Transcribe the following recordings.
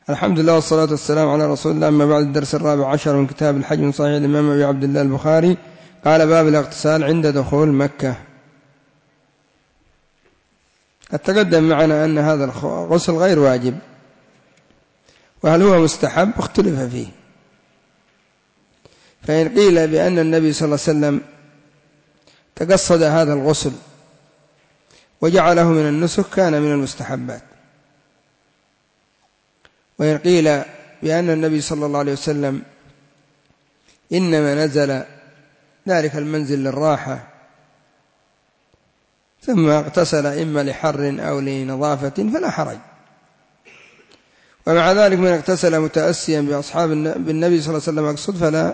الحمد لله والصلاة والسلام على رسول الله. أما بعد، الدرس 14 من كتاب الحج من صحيح الإمام أبي عبد الله البخاري. قال: باب الاغتسال عند دخول مكة. قد تقدم معنا أن هذا الغسل غير واجب، وهل هو مستحب اختلف فيه. فإن قيل بأن النبي صلى الله عليه وسلم تقصد هذا الغسل وجعله من النسك كان من المستحبات، وإن قيل بأن النبي صلى الله عليه وسلم إنما نزل ذلك المنزل للراحة ثم اغتسل إما لحر أو لنظافة فلا حرج. ومع ذلك من اغتسل متأسيا بأصحاب بالنبي صلى الله عليه وسلم أقصد فلا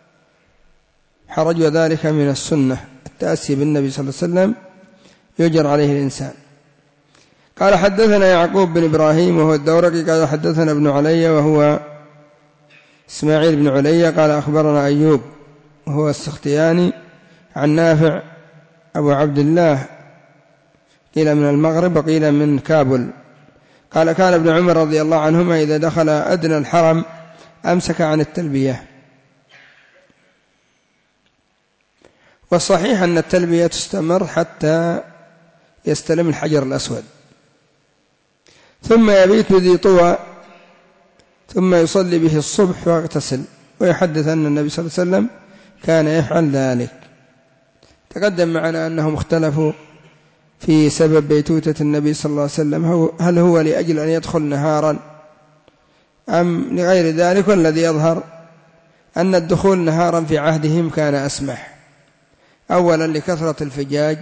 حرج، وذلك من السنة. التأسي بالنبي صلى الله عليه وسلم يجر عليه الإنسان. قال: حدثنا يعقوب بن إبراهيم وهو الدورقي قال: حدثنا ابن علي وهو إسماعيل بن علي قال: أخبرنا أيوب وهو السختياني عن نافع أبو عبد الله قيل من المغرب وقيل من كابل قال: كان ابن عمر رضي الله عنهما إذا دخل أدنى الحرم أمسك عن التلبية. والصحيح أن التلبية تستمر حتى يستلم الحجر الأسود، ثم يبيت بذي طوى ثم يصلي به الصبح ويغتسل، ويحدث أن النبي صلى الله عليه وسلم كان يفعل ذلك. تقدم معنا أنهم اختلفوا في سبب بيتوتة النبي صلى الله عليه وسلم، هل هو لأجل أن يدخل نهارا أم لغير ذلك. والذي يظهر أن الدخول نهارا في عهدهم كان أسمح، أولا لكثرة الفجاج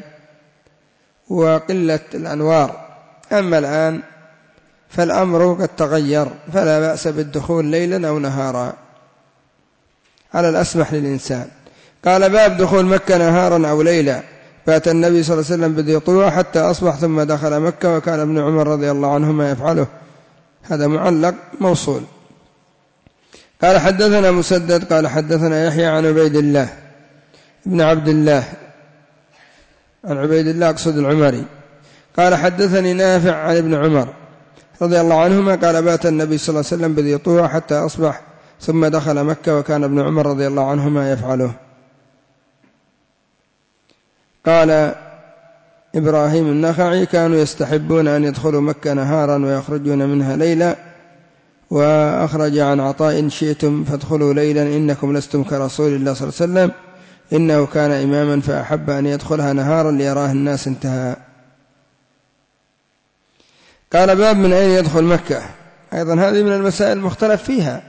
وقلة الأنوار. أما الآن فالأمر قد تغير، فلا بأس بالدخول ليلا أو نهارا على الأسمح للإنسان. قال: باب دخول مكة نهارا أو ليلا. فأتى النبي صلى الله عليه وسلم بذي طوى حتى أصبح ثم دخل مكة، وكان ابن عمر رضي الله عنهما يفعله. هذا معلق موصول. قال: حدثنا مسدد قال: حدثنا يحيى عن عبيد الله ابن عبد الله عن عبيد الله أقصد العمري قال: حدثني نافع عن ابن عمر رضي الله عنهما قال: بات النبي صلى الله عليه وسلم بذي طوى حتى أصبح ثم دخل مكة، وكان ابن عمر رضي الله عنهما يفعله. قال إبراهيم النخعي: كانوا يستحبون أن يدخلوا مكة نهارا ويخرجون منها ليلا. وأخرج عن عطاء: إن شئتم فادخلوا ليلا إنكم لستم كرسول الله صلى الله عليه وسلم، إنه كان إماما فأحب أن يدخلها نهارا ليراه الناس. انتهى. قال: باب من أين يدخل مكة. أيضا هذه من المسائل المختلف فيها.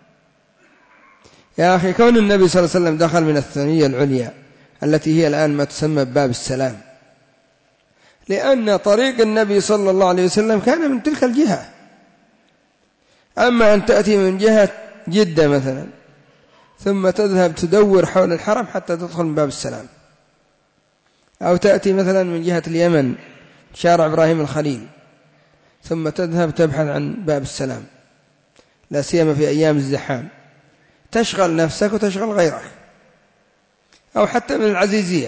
يا أخي، كون النبي صلى الله عليه وسلم دخل من الثنية العليا التي هي الآن ما تسمى باب السلام، لأن طريق النبي صلى الله عليه وسلم كان من تلك الجهة. أما أن تأتي من جهة جدة مثلا ثم تذهب تدور حول الحرم حتى تدخل من باب السلام، أو تأتي مثلا من جهة اليمن شارع إبراهيم الخليل ثم تذهب تبحث عن باب السلام، لا سيما في أيام الزحام، تشغل نفسك وتشغل غيرك، أو حتى من العزيزية.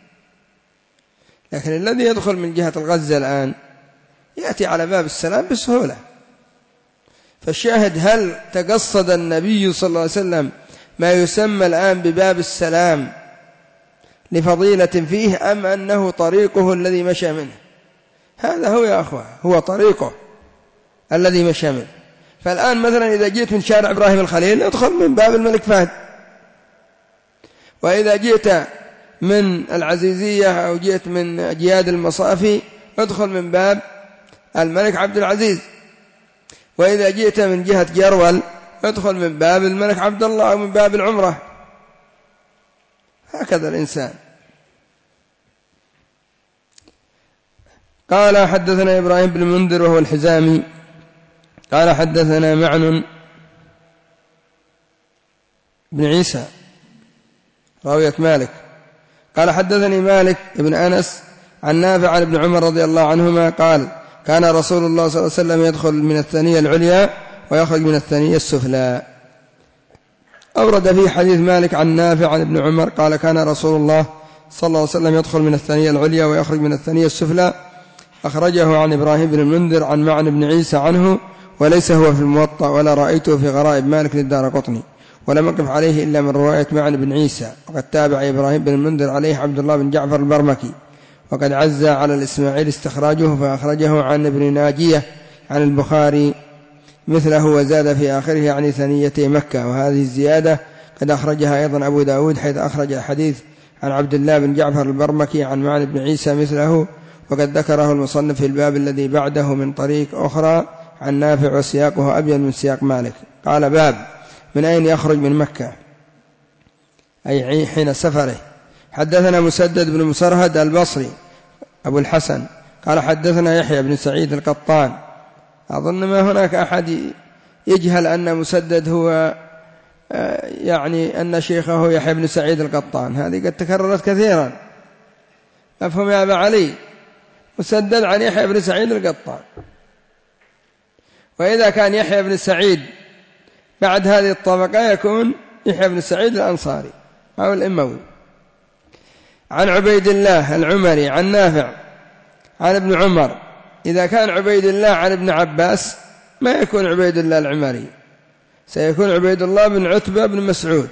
لكن الذي يدخل من جهة الغزة الآن يأتي على باب السلام بسهولة. فالشاهد: هل تقصد النبي صلى الله عليه وسلم ما يسمى الآن بباب السلام لفضيلة فيه، أم أنه طريقه الذي مشى منه؟ هذا هو يا أخوة، هو طريقه الذي مشى منه. فالآن مثلا إذا جئت من شارع إبراهيم الخليل ادخل من باب الملك فهد، وإذا جئت من العزيزية أو جئت من جياد المصافي ادخل من باب الملك عبد العزيز، وإذا جئت من جهة جرول ادخل من باب الملك عبد الله أو من باب العمرة. هكذا الإنسان. قال: حدثنا إبراهيم بن المنذر وهو الحزامي قال: حدثنا معن بن عيسى راوية مالك قال: حدثني مالك بن أنس عن نافع عن ابن عمر رضي الله عنهما قال: كان رسول الله صلى الله عليه وسلم يدخل من الثنية العليا ويخرج من الثنية السفلى. أورد في حديث مالك عن نافع عن ابن عمر قال: كان رسول الله صلى الله عليه وسلم يدخل من الثنية العليا ويخرج من الثنية السفلى. أخرجه عن إبراهيم بن المنذر عن معن بن عيسى عنه، وليس هو في الموطأ ولا رأيته في غرائب مالك للدارقطني، ولم أقف عليه إلا من رواية معن بن عيسى، وقد تابع إبراهيم بن المنذر عليه عبد الله بن جعفر البرمكي، وقد عزى على الإسماعيل استخراجه فأخرجه عن ابن ناجية عن البخاري مثله، وزاد في آخره يعني ثنيتي مكة. وهذه الزيادة قد أخرجها أيضا أبو داود، حيث أخرج الحديث عن عبد الله بن جعفر البرمكي عن معن بن عيسى مثله، وقد ذكره المصنف في الباب الذي بعده من طريق أخرى عن نافع، وسياقه أبين من سياق مالك. قال: باب من أين يخرج من مكة، أي حين سفره. حدثنا مسدد بن مسرهد البصري أبو الحسن قال: حدثنا يحيى بن سعيد القطان. أظن ما هناك أحد يجهل أن مسدد هو يعني أن شيخه يحيى بن سعيد القطان، هذه قد تكررت كثيرا. أفهم يا أبا علي؟ مسدد عن يحيى بن سعيد القطان، وإذا كان يحيى بن سعيد بعد هذه الطبقة يكون يحيى بن سعيد الأنصاري أو الأموي. عن عبيد الله العمري عن نافع عن ابن عمر. إذا كان عبيد الله عن ابن عباس ما يكون عبيد الله العمري، سيكون عبيد الله بن عتبة بن مسعود.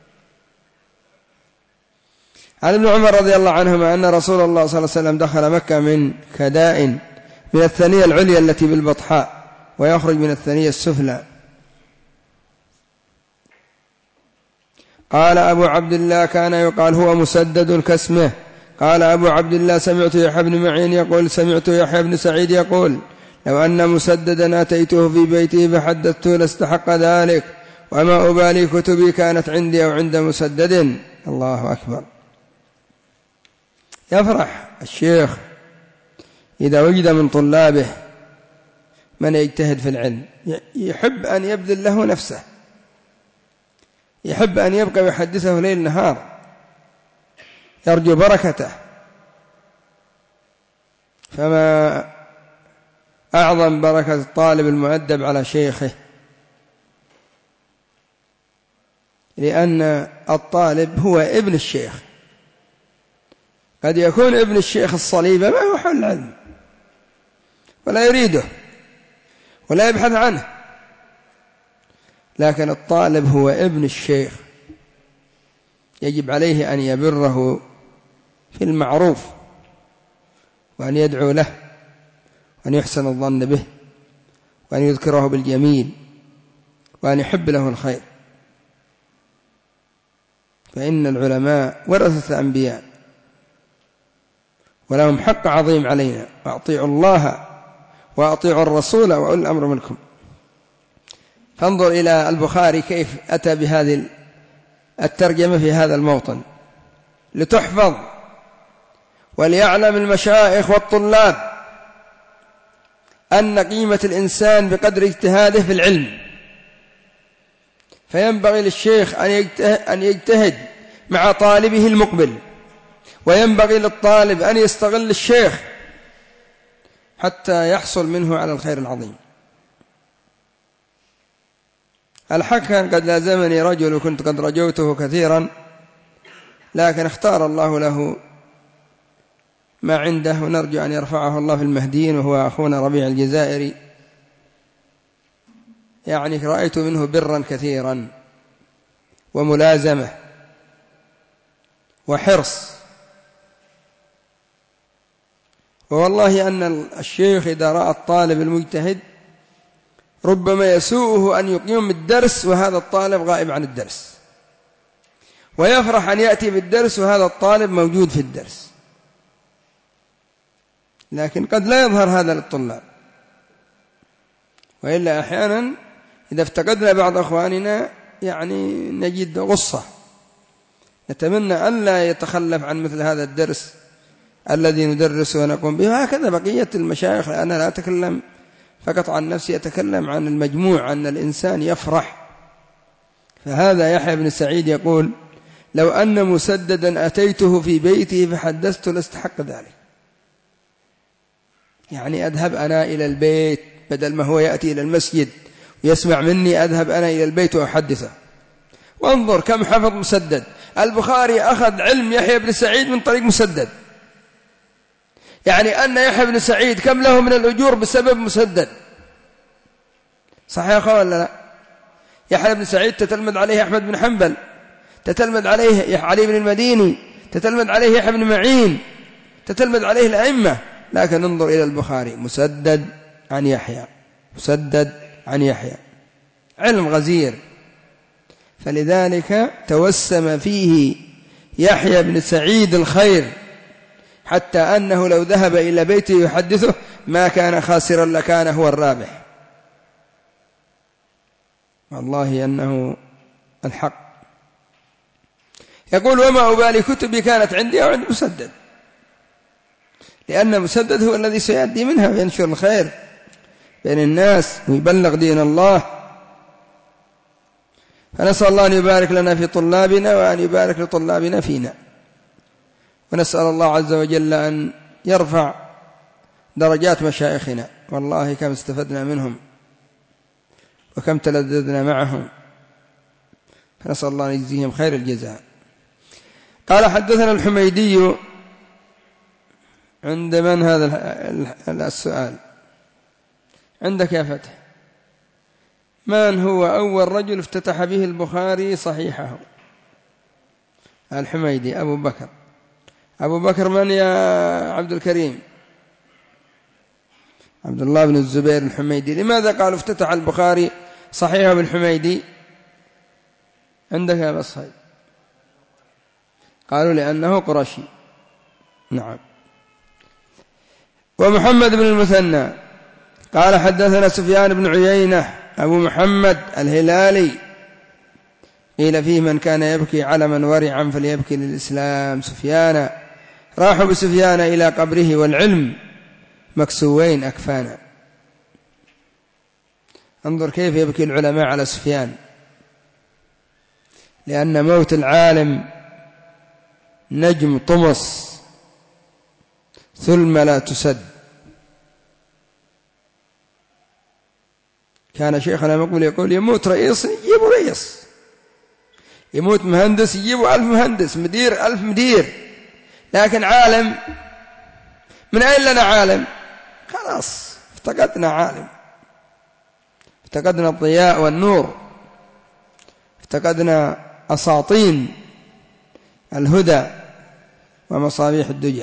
عن ابن عمر رضي الله عنهما أن رسول الله صلى الله عليه وسلم دخل مكة من كداء من الثنية العليا التي بالبطحاء، ويخرج من الثنية السفلى. قال أبو عبد الله: كان يقال هو مسدد كاسمه. قال أبو عبد الله: سمعت يحيى بن معين يقول: سمعت يحيى بن سعيد يقول: لو أن مسددا أتيته في بيته فحدثته لاستحق ذلك، وما أبالي كتبي كانت عندي أو عند مسدد. الله أكبر. يفرح الشيخ إذا وجد من طلابه من يجتهد في العلم، يحب أن يبذل له نفسه، يحب أن يبقى يحدثه ليل نهار، يرجو بركته. فما أعظم بركة الطالب المؤدب على شيخه، لأن الطالب هو ابن الشيخ. قد يكون ابن الشيخ الصليبة ما هو حول العلم ولا يريده ولا يبحث عنه، لكن الطالب هو ابن الشيخ، يجب عليه أن يبره في المعروف، وأن يدعو له، وأن يحسن الظن به، وأن يذكره بالجميل، وأن يحب له الخير. فإن العلماء ورثة الأنبياء، ولهم حق عظيم علينا. وأطيعوا الله وأطيعوا الرسول وأولي الأمر منكم. فانظر إلى البخاري كيف أتى بهذه الترجمة في هذا الموطن لتحفظ، وليعلم المشايخ والطلاب أن قيمة الإنسان بقدر اجتهاده في العلم. فينبغي للشيخ أن يجتهد مع طالبه المقبل، وينبغي للطالب أن يستغل الشيخ حتى يحصل منه على الخير العظيم. الحق قد لازمني رجل وكنت قد رجوته كثيرا، لكن اختار الله له ما عنده، ونرجو أن يرفعه الله في المهديين، وهو أخونا ربيع الجزائري. يعني رأيت منه برا كثيرا وملازمة وحرص. ووالله أن الشيخ إذا رأى الطالب المجتهد ربما يسوءه أن يقيم الدرس وهذا الطالب غائب عن الدرس، ويفرح أن يأتي بالدرس وهذا الطالب موجود في الدرس، لكن قد لا يظهر هذا للطلاب. وإلا أحيانا إذا افتقدنا بعض أخواننا يعني نجد غصة، نتمنى أن لا يتخلف عن مثل هذا الدرس الذي ندرسه ونقوم به. وهكذا بقية المشايخ، أنا لا أتكلم فقط عن نفسي، أتكلم عن المجموع، أن الإنسان يفرح. فهذا يحيى بن سعيد يقول: لو أن مسددا أتيته في بيته فحدثته لاستحق ذلك. يعني أذهب أنا إلى البيت بدل ما هو يأتي إلى المسجد ويسمع مني، أذهب أنا إلى البيت وأحدثه. وانظر كم حفظ مسدد. البخاري أخذ علم يحيى بن سعيد من طريق مسدد، يعني أن يحيى بن سعيد كم له من الأجور بسبب مسدد. صحيح ولا لا؟ يحيى بن سعيد تتلمذ عليه أحمد بن حنبل، تتلمذ عليه علي بن المديني، تتلمذ عليه يحيى بن معين، تتلمذ عليه الأئمة. لكن انظر إلى البخاري، مسدد عن يحيى، مسدد عن يحيى، علم غزير. فلذلك توسم فيه يحيى بن سعيد الخير، حتى أنه لو ذهب إلى بيته يحدثه ما كان خاسرا لكان هو الرابح. والله أنه الحق. يقول: وما أبالي كتبي كانت عندي أو عند مسدد، لأن مسدد هو الذي سيأتي منها وينشر الخير بين الناس ويبلغ دين الله. فنسأل الله أن يبارك لنا في طلابنا وأن يبارك لطلابنا فينا، ونسأل الله عز وجل أن يرفع درجات مشايخنا. والله كم استفدنا منهم وكم تلذذنا معهم، فنسأل الله أن يجزيهم خير الجزاء. قال: حدثنا الحميدي. عند من هذا السؤال؟ عندك يا فتح. من هو أول رجل افتتح به البخاري صحيحه؟ الحميدي أبو بكر. أبو بكر من يا عبد الكريم؟ عبد الله بن الزبير الحميدي. لماذا قالوا افتتح البخاري صحيحه بالحميدي؟ عندك يا بصهيب. قالوا لأنه قرشي. نعم. ومحمد بن المثنى قال: حدثنا سفيان بن عيينة أبو محمد الهلالي، قيل فيه: من كان يبكي على من ورعا فليبكي للإسلام. سفيان، راحوا بسفيان إلى قبره والعلم مكسوين أكفانا. انظر كيف يبكي العلماء على سفيان، لأن موت العالم نجم طمس، ثلم لا تسد. كان شيخنا مقبل يقول: يموت رئيس يجيبوا رئيس، يموت مهندس يجيبوا 1000 مهندس، مدير 1000 مدير. لكن عالم، من أين لنا عالم؟ خلاص افتقدنا عالم، افتقدنا الضياء والنور، افتقدنا أساطين الهدى ومصابيح الدجى.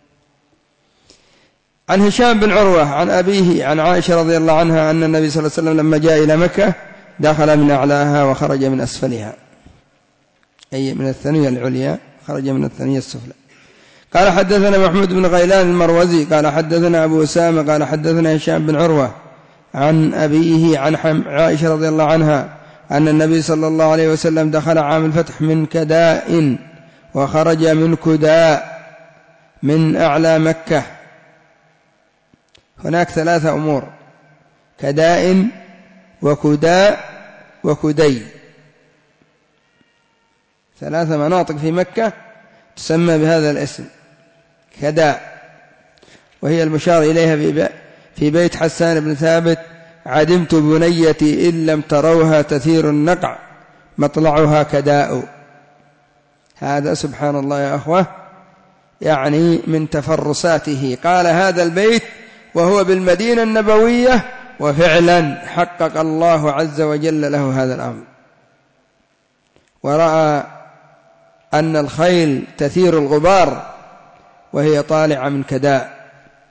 عن هشام بن عروة عن أبيه عن عائشة رضي الله عنها أن النبي صلى الله عليه وسلم لما جاء إلى مكة دخل من أعلاها وخرج من أسفلها، أي من الثانية العليا خرج من الثانية السفلى. قال: حدثنا محمود بن غيلان المروزي قال: حدثنا أبو أسامة قال: حدثنا هشام بن عروة عن أبيه عن عائشة رضي الله عنها أن النبي صلى الله عليه وسلم دخل عام الفتح من كداء وخرج من كداء من أعلى مكة. هناك 3 أمور: كداء وكداء وكدي، 3 مناطق في مكة تسمى بهذا الاسم، كداء، وهي المشار إليها في بيت حسان بن ثابت: عدمت بنيتي إن لم تروها تثير النقع مطلعها كداء. هذا سبحان الله يا أخوة يعني من تفرساته. قال هذا البيت وهو بالمدينة النبوية، وفعلا حقق الله عز وجل له هذا الأمر، ورأى أن الخيل تثير الغبار وهي طالعة من كداء.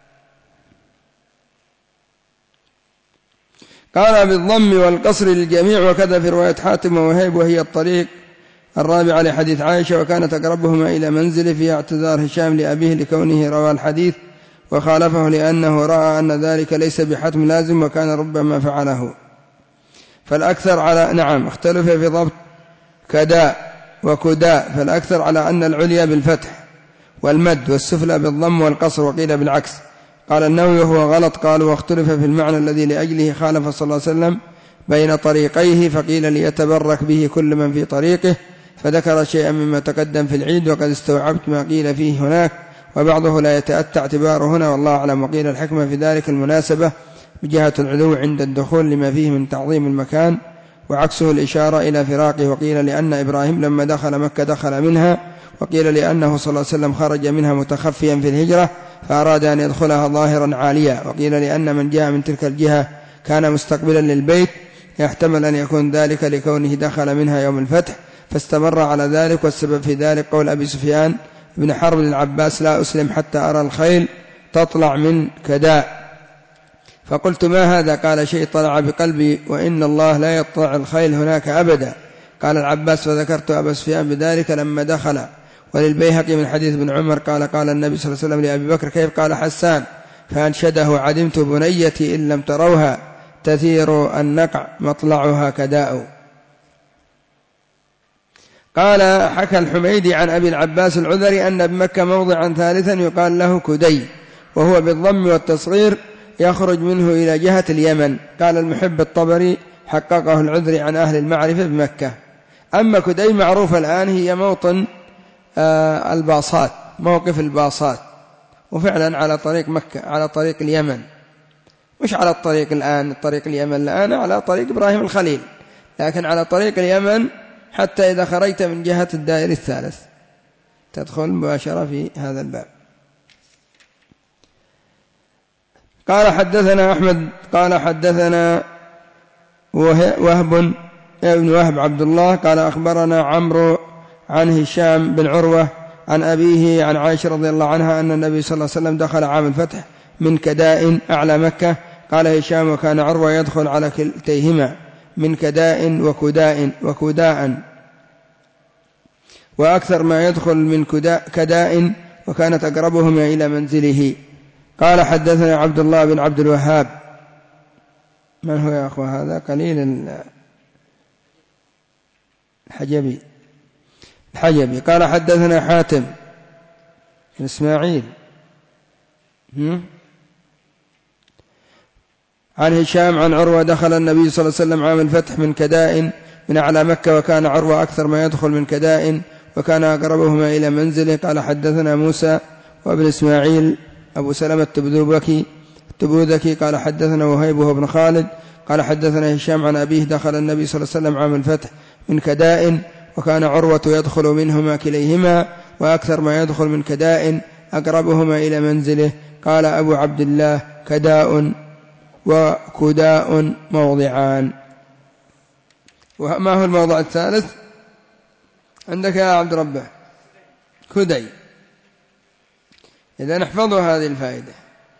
قال بالضم والقصر للجميع، وكذا في رواية حاتم ووهيب، وهي الطريق الرابعة لحديث عائشة. وكانت أقربهما إلى منزله في اعتذار هشام لأبيه لكونه روى الحديث، وخالفه لأنه رأى أن ذلك ليس بحتم لازم وكان ربما فعله. فالأكثر على اختلف في ضبط كداء وكداء، فالأكثر على أن العليا بالفتح والمد والسفلى بالضم والقصر، وقيل بالعكس. قال النووي وهو غلط. قالوا: واختلف في المعنى الذي لأجله خالف صلى الله عليه وسلم بين طريقيه، فقيل: ليتبرك به كل من في طريقه، فذكر شيئا مما تقدم في العيد، وقد استوعبت ما قيل فيه هناك، وبعضه لا يتأتى اعتباره هنا، والله أعلم. وقيل الحكمة في ذلك المناسبة بجهة العلو عند الدخول لما فيه من تعظيم المكان، وعكسه الإشارة إلى فراقه. وقيل لأن إبراهيم لما دخل مكة دخل منها، وقيل لأنه صلى الله عليه وسلم خرج منها متخفيا في الهجرة فأراد أن يدخلها ظاهرا عاليا. وقيل لأن من جاء من تلك الجهة كان مستقبلا للبيت يحتمل أن يكون ذلك لكونه دخل منها يوم الفتح فاستمر على ذلك. والسبب في ذلك قول أبي سفيان بن حرب للعباس: لا أسلم حتى أرى الخيل تطلع من كداء. فقلت: ما هذا؟ قال: شيء طلع بقلبي، وإن الله لا يطلع الخيل هناك أبدا. قال العباس: فذكرت أبا سفيان بذلك لما دخل. وللبيهقي من حديث ابن عمر قال: قال النبي صلى الله عليه وسلم لأبي بكر: كيف؟ قال حسان: فأنشده: عدمت بنيتي إن لم تروها تثير النقع مطلعها كداء. قال حكى الحميدي عن أبي العباس العذري أن بمكة موضعا ثالثا يقال له كدي، وهو بالضم والتصغير يخرج منه إلى جهة اليمن. قال المحب الطبري: حققه العذري عن أهل المعرفة بمكة. أما كدي معروف الآن هي موطن الباصات، موقف الباصات، وفعلا على طريق مكة، على طريق اليمن، مش على الطريق الآن، الطريق اليمن الآن على طريق إبراهيم الخليل، لكن على طريق اليمن حتى إذا خرجت من جهة الدائر الثالث تدخل مباشرة في هذا الباب. قال حدثنا أحمد قال حدثنا وهب ابن وهب عبد الله قال أخبرنا عمرو عن هشام بن عروة عن أبيه عن عائشة رضي الله عنها أن النبي صلى الله عليه وسلم دخل عام الفتح من كداء أعلى مكة. قال هشام: وكان عروة يدخل على كلتيهما من كداء وكداء، وأكثر ما يدخل من كداء، وكانت أقربهما إلى منزله. قال حدثنا عبد الله بن عبد الوهاب. من هو يا أخوة هذا؟ قليل الحجبي. قال حدثنا حاتم بن إسماعيل عن هشام عن عروة: دخل النبي صلى الله عليه وسلم عام الفتح من كداء من أعلى مكة، وكان عروة أكثر ما يدخل من كداء، وكان أقربهما إلى منزله. قال حدثنا موسى وابن إسماعيل أبو سلمة التبوذكي قال حدثنا وهيب بن خالد قال حدثنا هشام عن أبيه: دخل النبي صلى الله عليه وسلم عام الفتح من كداء، وكان عروة يدخل منهما كليهما، وأكثر ما يدخل من كداء أقربهما إلى منزله. قال أبو عبد الله: كداء وكداء موضعان. وما هو الموضع الثالث عندك يا عبد ربه؟ كدي. إذا نحفظوا هذه الفائدة: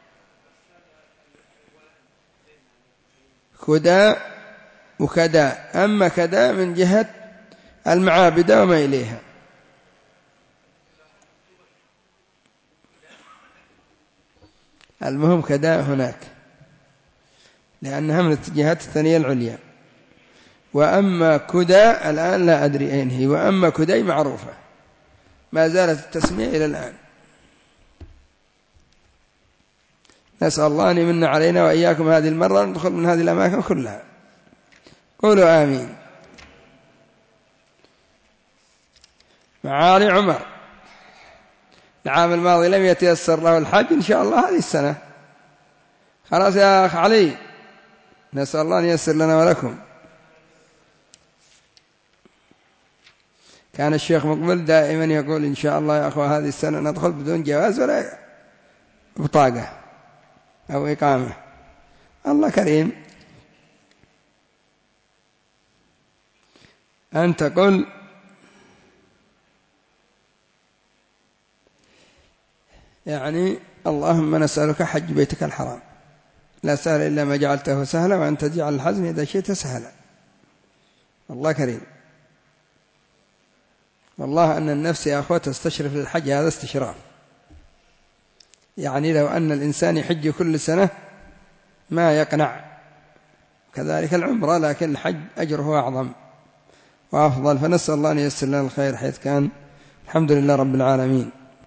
كداء وكداء. أما كداء من جهة المعابد وما إليها. المهم كداء هناك لأنها من الجهات الثانية العليا. وأما كداء الآن لا أدري أين هي، وأما كدي معروفة، ما زالت التسمية إلى الآن. نسأل الله أن يمن علينا وإياكم هذه المرة ندخل من هذه الأماكن كلها. قولوا آمين. معالي عمر العام الماضي لم يتيسر له الحج، إن شاء الله هذه السنة خلاص يا أخ علي، نسأل الله أن ييسر لنا ولكم. كان الشيخ مقبل دائما يقول: إن شاء الله يا أخوة هذه السنة ندخل بدون جواز ولا بطاقة أو إقامة. الله كريم. أنت قل: يعني اللهم نسألك حج بيتك الحرام، لا سهل إلا ما جعلته سهلا، وأنت تجعل الحزن إذا شئت سهلا. الله كريم. والله أن النفس يا أخوة تستشرف للحج، هذا استشراف. يعني لو أن الإنسان يحج كل سنة ما يقنع. كذلك العمرة، لكن الحج أجره أعظم وأفضل. فنسأل الله أن ييسر لنا الخير حيث كان. الحمد لله رب العالمين.